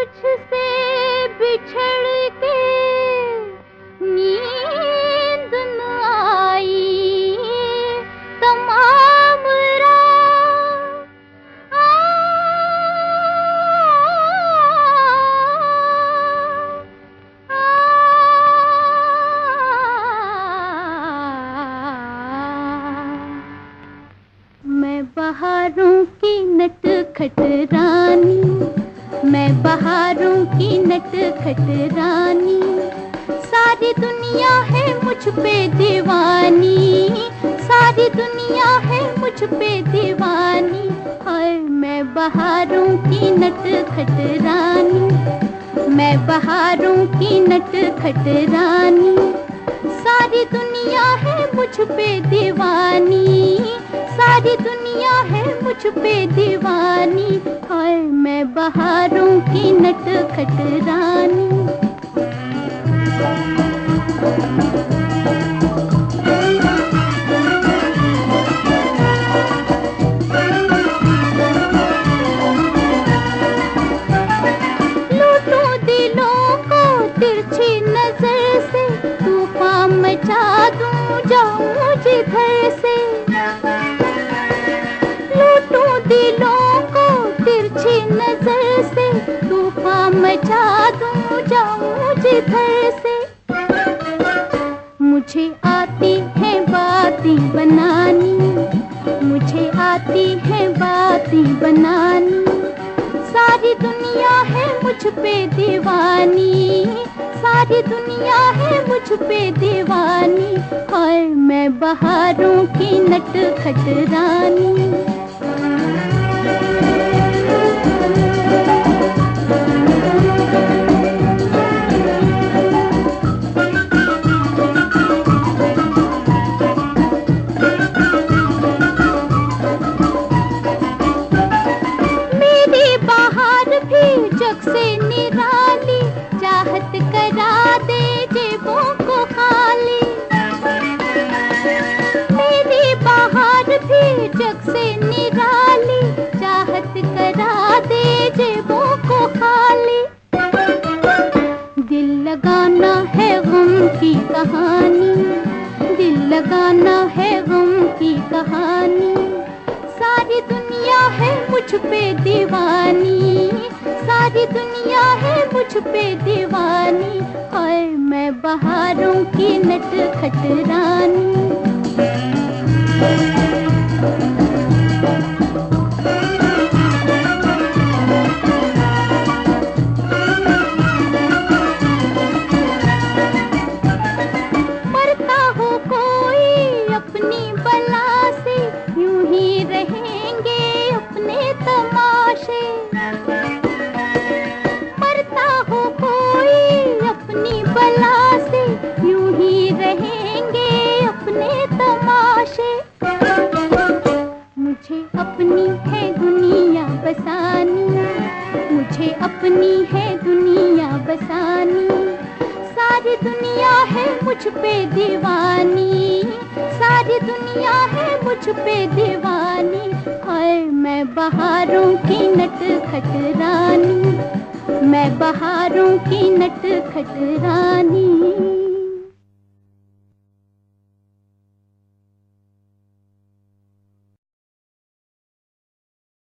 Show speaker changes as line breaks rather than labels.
तुझसे बिछड़ के नींद न आई तमाम रात। मैं बहारों की नटखट रानी, मैं बहारों की नटखट रानी, सारी दुनिया है मुझ पे दीवानी, सारी दुनिया है मुझ पे दीवानी। हाय मैं बहारों की नटखट रानी, मैं बहारों की नटखट रानी, सारी दुनिया है मुझ पे दीवानी, सारी दुनिया है मुझ पे दीवानी। हाय मैं बहारों की नटखट रानी। लूटूं दिलों को तिरछी नजर से, तूफान मचा दूं जाऊं जिधर से। लूटूं दिलों को तिरछी नजर से, तूफान मचा दूं जाऊं जिधर से। मुझे आती है बातें बनानी, मुझे आती है बातें बनानी, सारी दुनिया है मुझ पे दीवानी, सारी दुनिया है मुझ पे दीवानी। हाय मैं बहारों की नटखट रानी। जग से निराली चाहत करा दे जेबों को खाली। मेरी बाहर भी जग से निराली चाहत करा दे जेबों को खाली। दिल लगाना है गम की कहानी, दिल लगाना है गम की कहानी, सारी दुनिया है मुझ पे दीवानी, सारी दुनिया है मुझ पे दीवानी। हाय मैं बहारों की नटखट रानी। मरता हो कोई अपनी बला से, यूं ही रहेंगे अपने तमाशे। मरता हो कोई अपनी बला से, यूं ही रहेंगे अपने तमाशे। मुझे अपनी है दुनिया बसानी, मुझे अपनी है दुनिया बसानी, सारी दुनिया है मुझ पे दीवानी, सारी दुनिया है मुझ पे दीवानी। हाय मैं बहारों की नटखट रानी, मैं बहारों की नटखट रानी।